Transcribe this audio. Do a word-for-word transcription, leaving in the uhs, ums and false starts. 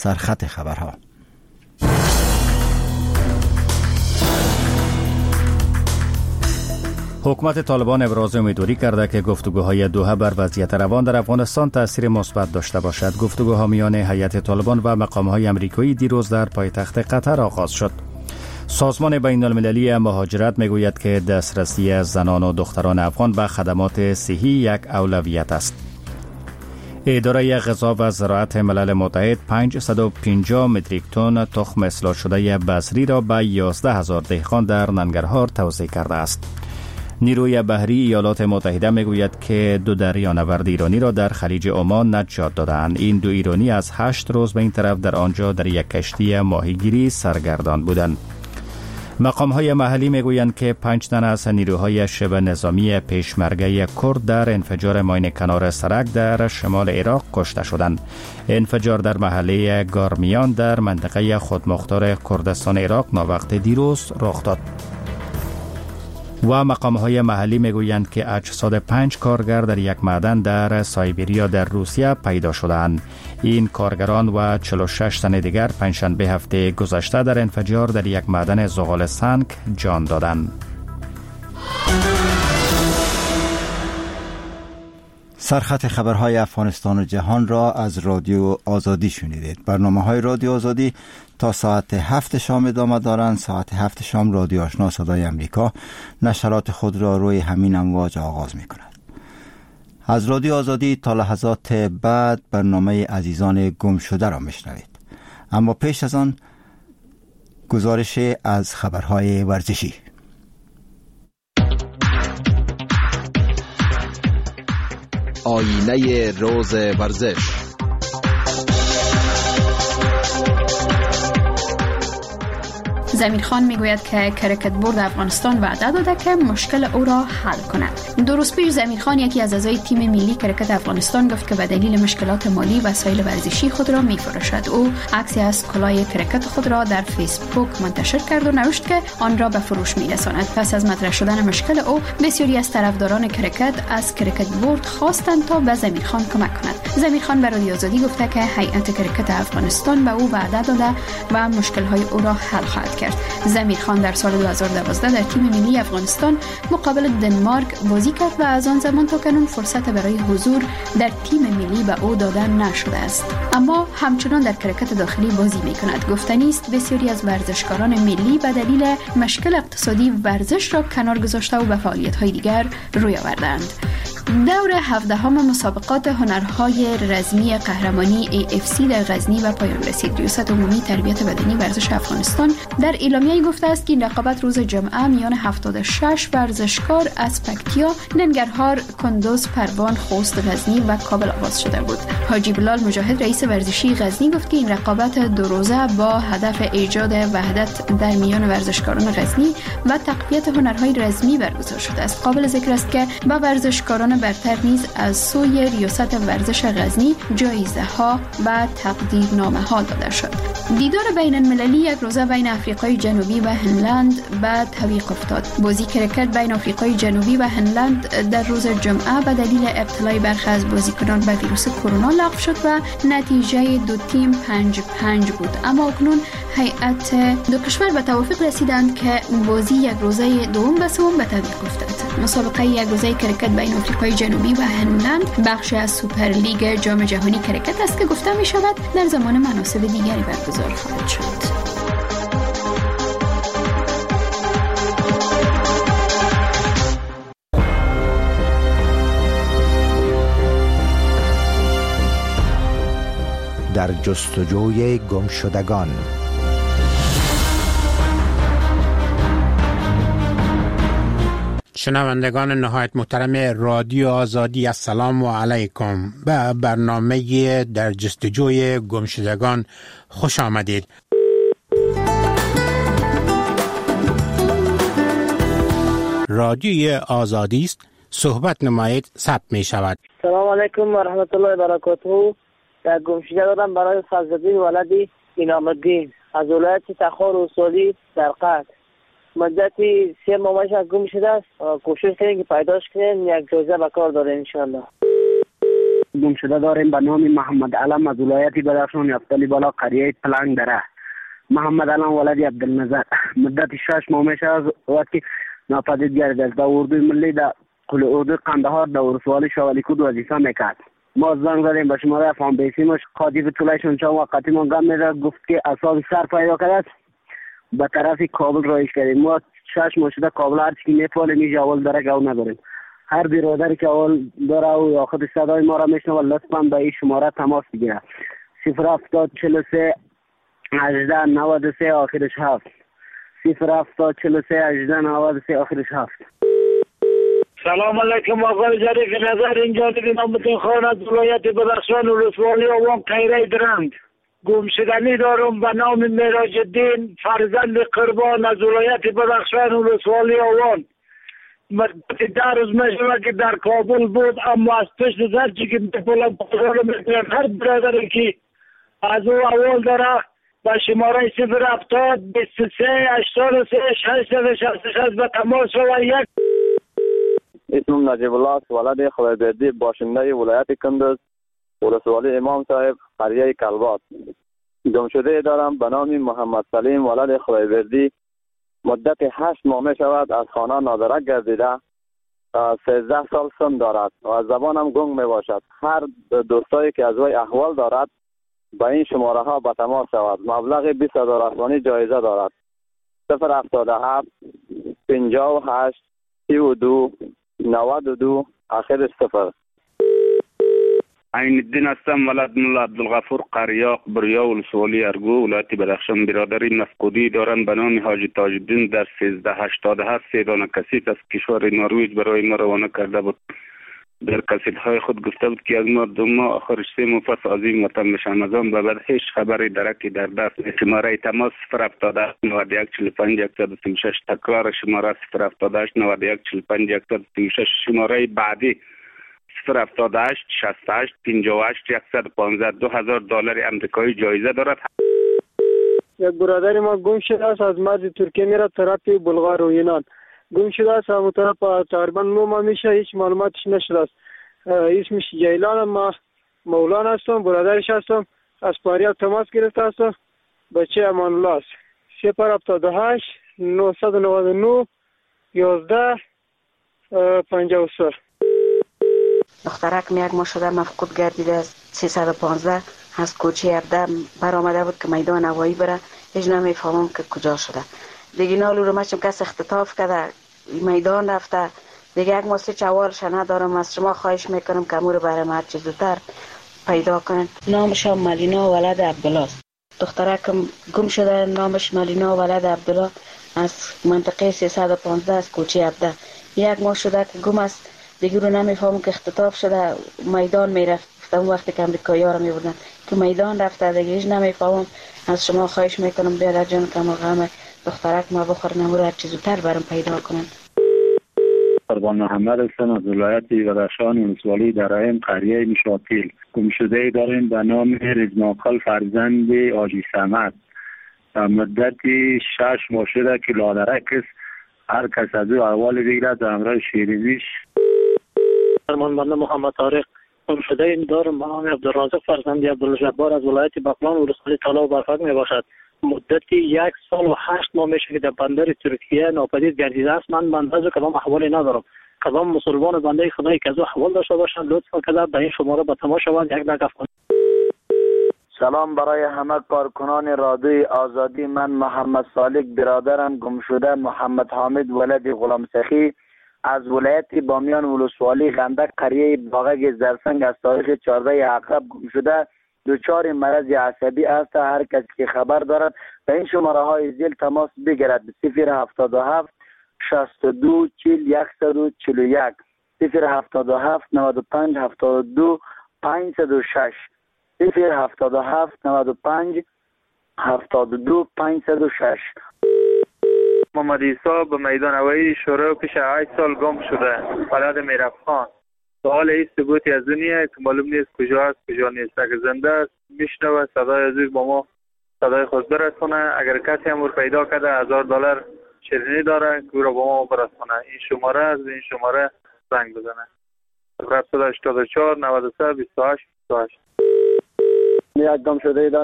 سرخط خبرها. حکومت طالبان ابراز امیدواری کرده که گفتگوهای دوحه بر وضعیت روان در افغانستان تأثیر مثبت داشته باشد. گفتگوها میان هیئت طالبان و مقامهای آمریکایی دیروز در پایتخت قطر آغاز شد. سازمان بین المللی مهاجرت میگوید که دسترسی زنان و دختران افغان به خدمات صحی یک اولویت است. اداره غذا و زراعت ملل متحد پانصد و پنجاه متریک تن تخم اصلاح شده بصری را به یازده هزار دهقان در ننگرهار توزیع کرده است. نیروی بحری ایالات متحده میگوید که دو دریانورد ایرانی را در خلیج عمان نجات دادند. این دو ایرانی از هشت روز به این طرف در آنجا در یک کشتی ماهیگیری سرگردان بودند. مقام‌های محلی میگویند که پنج تن از نیروهای شبه نظامی پیشمرگه کرد در انفجار ماین کنار سرک در شمال عراق کشته شدند. انفجار در محله گارمیان در منطقه خودمختار کردستان عراق ناوقت دیروز رخ داد. و مقام‌های محلی میگویند که اجساد پنج کارگر در یک معدن در سایبریا در روسیه پیدا شدند. این کارگران و چهل و شش تن دیگر پنجشنبه هفته گذشته در انفجار در یک معدن زغال سنگ جان دادند. سرخط خبرهای افغانستان و جهان را از رادیو آزادی شنیدید. برنامه‌های رادیو آزادی تا ساعت هفت شام ادامه دارند. ساعت هفت شام رادیو آشنا صدای امریکا نشرات خود را روی همین امواج آغاز می کند. از رادیو آزادی تا لحظات بعد برنامه عزیزان گم شده را می شنوید. اما پیش از آن گزارش از خبرهای ورزشی. آینه روز ورزش. زمیر خان میگوید که کرکت بورد افغانستان وعده داده که مشکل او را حل کند. دو روز پیش زمیر خان یکی از اعضای تیم ملی کرکت افغانستان گفت که به دلیل مشکلات مالی وسایل ورزشی خود را میفروشد. او عکسی از کلاه کرکت خود را در فیسبوک منتشر کرد و نوشت که آن را به فروش میرساند. پس از مطرح شدن مشکل او بسیاری از طرفداران کرکت از کرکت بورد خواستند تا به زمیر خان کمک کند. زمیر خان به رادیو آزادی گفته که هیئت کرکت افغانستان به او وعده داده و مشکل‌های او را حل خواهد کرد. زمیر خان در سال دو هزار و دوازده در تیم ملی افغانستان مقابل دنمارک بازی کرد و از آن زمان تا کنون فرصت برای حضور در تیم ملی به او داده نشده است. اما همچنان در کرکت داخلی بازی می‌کند. گفتنی است بسیاری از ورزشکاران ملی به دلیل مشکل اقتصادی ورزش را کنار گذاشته و به فعالیت‌های دیگر روی آوردند. دور هفدهم مسابقات هنرهای رزمی قهرمانی ای اف سی در غزنی و پایان رسید. ریاست عمومی تربیت بدنی ورزش افغانستان در اعلامیه‌ای گفته است که این رقابت روز جمعه میان هفتاد و شش ورزشکار از پکتیا، ننگرهار، کندوز، پروان، خوست، غزنی و کابل آغاز شده بود. حاجی بلال مجاهد رئیس ورزشی غزنی گفت که این رقابت دو روزه با هدف ایجاد وحدت در میان ورزشکاران غزنی و تقویت هنرهای رزمی برگزار شده است. قابل ذکر است که با ورزشکاران برتر نیز از سوی ریاست ورزش غزنی جایزه ها و تقدیرنامه ها داده شد. دیدار بین المللی یک روزه بین آفریقای جنوبی و هنلند به تعویق افتاد. بازی کرکت بین آفریقای جنوبی و هنلند در روز جمعه به دلیل ابتلای برخی از بازیکنان به ویروس کرونا لغو شد و نتیجه دو تیم پنج پنج بود. اما اکنون هیئت دو کشور به توافق رسیدند که بازی یک روزه دوم به سوم به تعویق افتاد. مسابقه یک روزه کرکت بین آفریقای جنوبی و هنلند بخشی از سوپر لیگ جام جهانی کرکت است که گفته می شود در زمان مناسب دیگری برگزار خواهد شد. در جستجوی گمشدگان. شنوندگان نهایت محترم رادیو آزادی، السلام علیکم. به برنامه در جستجوی گمشدگان خوش آمدید. رادیو آزادی است، صحبت نمایید ثبت می شود. سلام علیکم و رحمت الله و برکاته. در گمشده دادم برای فضل‌الدین ولدی انعام الدین از ولایت تخار اصولی در قطر. مدتی سه ماهش از گم شده است. کوشش کنیم که پیداش کنیم، یک جایزه به کار داره انشالله. گم شده داریم به نام محمد علم از ولایت بدخشان یافتلی بالا قریه پلنگ دره. محمد علم ولد عبدالنظر مدت شش ماه میشه از وقتی ناپدید گردیده است. در اردوی ملی در کل اردوی قندهار در ولسوالی شوالیکود وظیفه میکرد. ما زنگ زدیم به شماره فام بیسیمش قاطی طولایشون چند وقتی ما گم میده گفت که اصاب سر پیدا کرده است به طرف کابل رایش کردیم. ما شش ماه شده کابل هر چی میپاله میشه اول داره گو نداریم. هر برادری که اول داره و یا خود صدای ما را میشنوه لطفا به این شماره تماس بگیره. صفر هفتاد چهل و سه هجده نود و سه آخرش هفت. صفر هفتاد چهل و سه هجده نود و سه آخرش هفت. سلام علیکم آقای ظریف نظر، اینجا دیگه نامتون خان از ولایت بدخشان ولسوالی آوان قیره درند. گمشدنی دارم به نام معراج الدین فرزند قربان از ولایت بدخشان ولسوالی آوان. مدت ده روز میشوه که در کابل بود، اما از پشت زرچی که میپولم پاسال میکنم هر برادری که از او اول داره با شماره صفر هفتاد بیست و سه هشتاد و سه ششصد و شصت و شش به تماس شوه. یک اسمم نجیب الله است، ولد خدایبردی، باشنده ولایت کندز ولسوالی امام صاحب قریه کلبات. گمشده دارم به نام محمد سلیم ولد خدایبردی. مدت هشت ماه می شود از خانه نادرک گردیده. سیزده سال سن دارد و از زبانم گنگ می باشد. هر دوستایی که از وی احوال دارد با این شماره ها به تماس شود. مبلغ بیست هزار افغانی جایزه دارد. صفر هفتاد و هفت پنجاه و هشت سی و دو نود و دو آخر صفر. عین الدین هستم، ولد ملا عبدالغفور قریاق بریا ولسوالی ارگو ولایت بدخشان. برادری مفقودی دارند به نام حاجی تاج الدین در سیزده هشتاد و هفت سه دانه کسیت از کشور نروژ برای ما روانه کرده بود. در کسیت های خود گفته بود که از ما دو ماه آخرش سه ماه پس عظیم وطن میشم. از آن به بعد هیچ خبری درکی در دست نیست. شماره تماس صفر هفتاد و هشت نود و یک چهل و پنج صد و سی و شش. تکرار شماره صفر هفتاد و هشت نود و یک چهل و پنج صد و سی و شش. شماره بعدی صفر هفتاد و هشت شصت و هشت پنجاه و هشت صد و پانزده. دو هزار دلار آمریکایی جایزه دارد. یک برادر ما گم شده است، از مرز ترکیه میره طرف بلغار و یونان. گم شده است، همون طرف تقریبا نو ماه میشه، هیچ معلوماتش نشده است. اسمش جیلان، ما مولانا هستم، برادرش هستم. از پاریاب تماس گرفته هستم. بچه امان الله است. صفر هفتاد و هشت نهصد و نود و نه یازده پنجاه و سه. دخترک یک ماه شده مفقود گردیده است. سیصد و پانزده از کوچه هفده برآمده بود که میدان هوایی بره، هیچ نمیفهمم که کجا شده. دیگه نالو رو مچم کس اختطاف کرده میدان رفته. دیگه یک ماسه چوالش ندارم. از شما خواهش میکنم که امور برای ما هرچی زودتر پیدا کنن. نامش هم ملینا ولد عبدالله است. دخترکم گم شده، نامش ملینا ولد عبدالله از منطقه سیصد و پانزده از کوچه هفده. یک ماه شده که گم است. دیگه رو نمیفهمم که اختطاف شده میدان میرفت. اون وقتی که امریکایی ها رو میبردن که میدان رفته، دیگه هیچ نمیفهمم. از شما خواهش میکنم بیادر جان که ما غم دخترک ما بخورن، امور هرچی زودتر برام پیدا کنن. قربان محمد هستم، از ولایت بدخشان ولسوالی درایم قریه مشاطیل. گمشده داریم به نام رزماقل فرزند حاجی صمد. مدتی شش ماه شده که لادرک است. هر کس از او احوال بگیرد به همراه شیرینیش. فرمان بنده محمد طارق. گمشده این دارم به نام عبدالرازق فرزند عبدالجبار از ولایت بغلان ولسوالی طلا و برفک می باشد. مدتی یک سال و هشت ماه میشه که در بندر ترکیه ناپدید گردیده است. من بنده از کدام احوالی ندارم. کدام مسلمان بنده خدایی که از او احوال داشته باشند لطفا که به این شماره به تماس شوند. یک دقیقه کنید. سلام برای همه کارکنان رادیوی آزادی. من محمد صالح برادرم گمشده محمد حامد ولد غلام سخی از ولایت بامیان ولسوالی غندک قریه باغک زرسنگ از تاریخ چهارده عقرب گمشده دچار مرض عصبی است. هر کسی که خبر دارد به این شماره های زیل تماس بگیرد. صفر هفتاد و هفت شصت و دو چهل صد و چهل و یک. صفر هفتاد و هفت نود و پنج هفتاد و دو پانصد و شش. صفر هفتاد و هفت نود و پنج هفتاد و دو پانصد و شش. محمد عیسی به میدان هوایی شروع پیش هشت سال گم شده. ولد میرفخان. سوال این ثبوتی از دنیا که معلوم نیست کجا است کجا نیست. اگر زنده است میشنوه صدای از با ما صدای خود برسونه. اگر کسی امور پیدا کرده هزار دلار شیرینی داره که او را با ما برسونه. این شماره از این شماره زنگ بزنه. هفتصد و هشتاد و چهار نود و سه بیست و هشت بیست و هشت. یک گم شده